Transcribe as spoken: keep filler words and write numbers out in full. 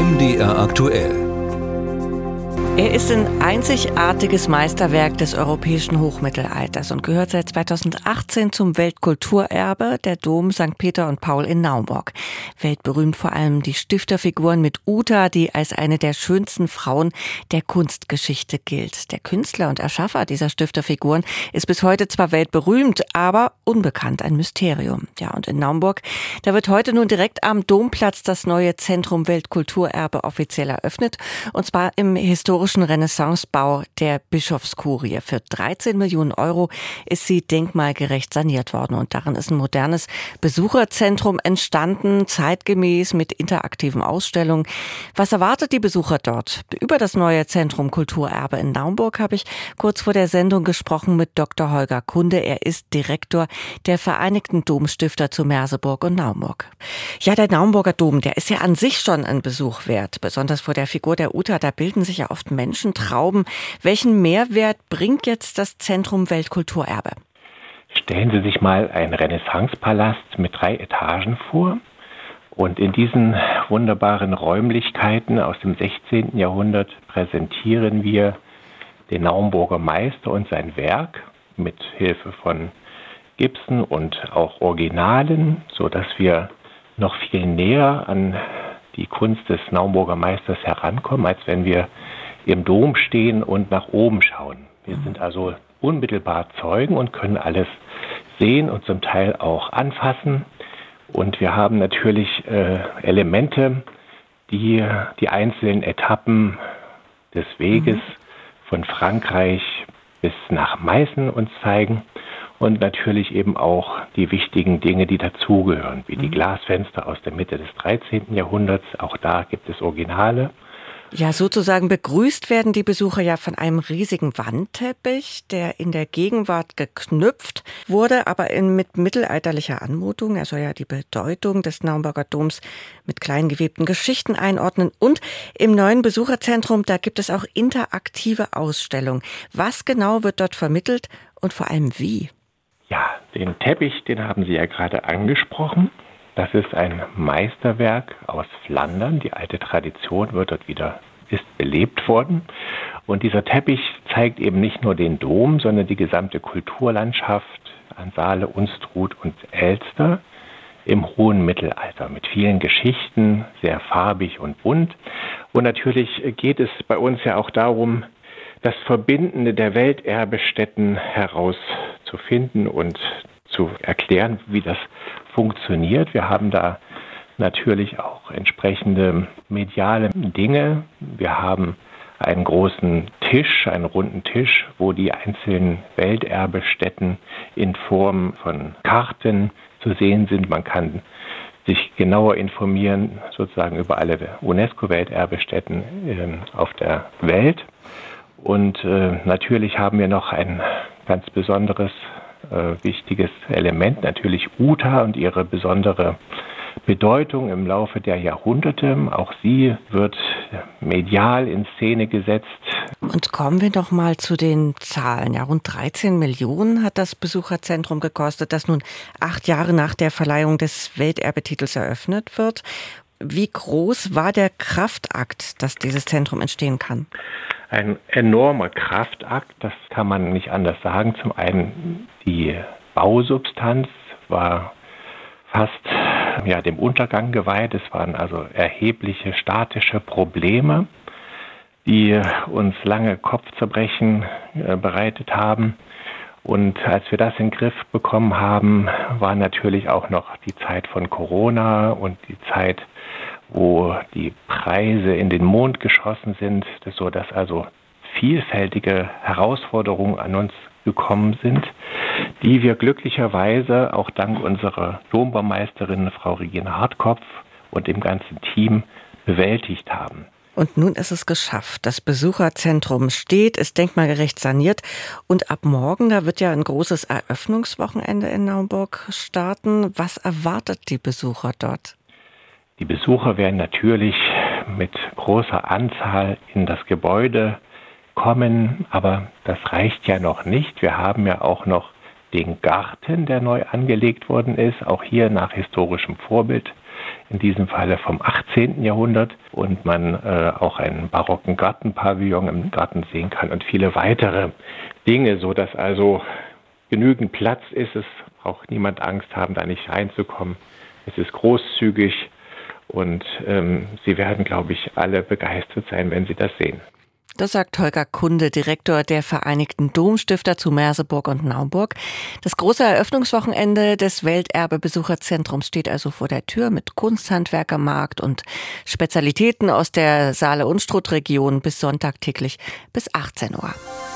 M D R aktuell. Er ist ein einzigartiges Meisterwerk des europäischen Hochmittelalters und gehört seit zweitausendachtzehn zum Weltkulturerbe, der Dom Sankt Peter und Paul in Naumburg. Weltberühmt vor allem die Stifterfiguren mit Uta, die als eine der schönsten Frauen der Kunstgeschichte gilt. Der Künstler und Erschaffer dieser Stifterfiguren ist bis heute zwar weltberühmt, aber unbekannt, ein Mysterium. Ja, und in Naumburg, da wird heute nun direkt am Domplatz das neue Zentrum Weltkulturerbe offiziell eröffnet, und zwar im historischen Renaissancebau der Bischofskurie. Für dreizehn Millionen Euro ist sie denkmalgerecht saniert worden, und darin ist ein modernes Besucherzentrum entstanden, zeitgemäß mit interaktiven Ausstellungen. Was erwartet die Besucher dort? Über das neue Zentrum Kulturerbe in Naumburg habe ich kurz vor der Sendung gesprochen mit Doktor Holger Kunde. Er ist Direktor der Vereinigten Domstifter zu Merseburg und Naumburg. Ja, der Naumburger Dom, der ist ja an sich schon ein Besuch wert. Besonders vor der Figur der Uta, da bilden sich ja oft Menschentrauben. Welchen Mehrwert bringt jetzt das Zentrum Weltkulturerbe? Stellen Sie sich mal einen Renaissancepalast mit drei Etagen vor. Und in diesen wunderbaren Räumlichkeiten aus dem sechzehnten Jahrhundert präsentieren wir den Naumburger Meister und sein Werk mit Hilfe von Gipsen und auch Originalen, sodass wir noch viel näher an die Kunst des Naumburger Meisters herankommen, als wenn wir im Dom stehen und nach oben schauen. Wir sind also unmittelbar Zeugen und können alles sehen und zum Teil auch anfassen. Und wir haben natürlich äh, Elemente, die die einzelnen Etappen des Weges von Frankreich bis nach Meißen uns zeigen. Und natürlich eben auch die wichtigen Dinge, die dazugehören, wie die Glasfenster aus der Mitte des dreizehnten Jahrhunderts. Auch da gibt es Originale. Ja, sozusagen begrüßt werden die Besucher ja von einem riesigen Wandteppich, der in der Gegenwart geknüpft wurde, aber in, mit mittelalterlicher Anmutung. Er soll ja die Bedeutung des Naumburger Doms mit klein gewebten Geschichten einordnen. Und im neuen Besucherzentrum, da gibt es auch interaktive Ausstellungen. Was genau wird dort vermittelt und vor allem wie? Ja, den Teppich, den haben Sie ja gerade angesprochen. Das ist ein Meisterwerk aus Flandern. Die alte Tradition wird dort wieder, ist belebt worden. Und dieser Teppich zeigt eben nicht nur den Dom, sondern die gesamte Kulturlandschaft an Saale, Unstrut und Elster im hohen Mittelalter mit vielen Geschichten, sehr farbig und bunt. Und natürlich geht es bei uns ja auch darum, das Verbindende der Welterbestätten herauszufinden und zu erklären, wie das funktioniert. Wir haben da natürlich auch entsprechende mediale Dinge. Wir haben einen großen Tisch, einen runden Tisch, wo die einzelnen Welterbestätten in Form von Karten zu sehen sind. Man kann sich genauer informieren, sozusagen über alle UNESCO-Welterbestätten äh, auf der Welt. Und äh, natürlich haben wir noch ein ganz besonderes, äh, wichtiges Element, natürlich Uta und ihre besondere Bedeutung im Laufe der Jahrhunderte. Auch sie wird medial in Szene gesetzt. Und kommen wir doch mal zu den Zahlen. Ja, rund dreizehn Millionen hat das Besucherzentrum gekostet, das nun acht Jahre nach der Verleihung des Welterbetitels eröffnet wird. Wie groß war der Kraftakt, dass dieses Zentrum entstehen kann? Ein enormer Kraftakt, das kann man nicht anders sagen. Zum einen die Bausubstanz war fast ja, dem Untergang geweiht. Es waren also erhebliche statische Probleme, die uns lange Kopfzerbrechen äh, bereitet haben. Und als wir das in den Griff bekommen haben, war natürlich auch noch die Zeit von Corona und die Zeit, wo die Preise in den Mond geschossen sind, so dass also vielfältige Herausforderungen an uns gekommen sind, die wir glücklicherweise auch dank unserer Dombaumeisterin Frau Regine Hartkopf und dem ganzen Team bewältigt haben. Und nun ist es geschafft. Das Besucherzentrum steht, ist denkmalgerecht saniert. Und ab morgen, da wird ja ein großes Eröffnungswochenende in Naumburg starten. Was erwartet die Besucher dort? Die Besucher werden natürlich mit großer Anzahl in das Gebäude kommen, aber das reicht ja noch nicht. Wir haben ja auch noch den Garten, der neu angelegt worden ist, auch hier nach historischem Vorbild in diesem Falle vom achtzehnten Jahrhundert, und man äh, auch einen barocken Gartenpavillon im Garten sehen kann und viele weitere Dinge, so dass also genügend Platz ist. Es braucht niemand Angst haben, da nicht reinzukommen. Es ist großzügig und ähm, Sie werden, glaube ich, alle begeistert sein, wenn Sie das sehen. Das sagt Holger Kunde, Direktor der Vereinigten Domstifter zu Merseburg und Naumburg. Das große Eröffnungswochenende des Welterbe-Besucherzentrums steht also vor der Tür mit Kunsthandwerkermarkt und Spezialitäten aus der Saale-Unstrut-Region bis Sonntag täglich bis achtzehn Uhr.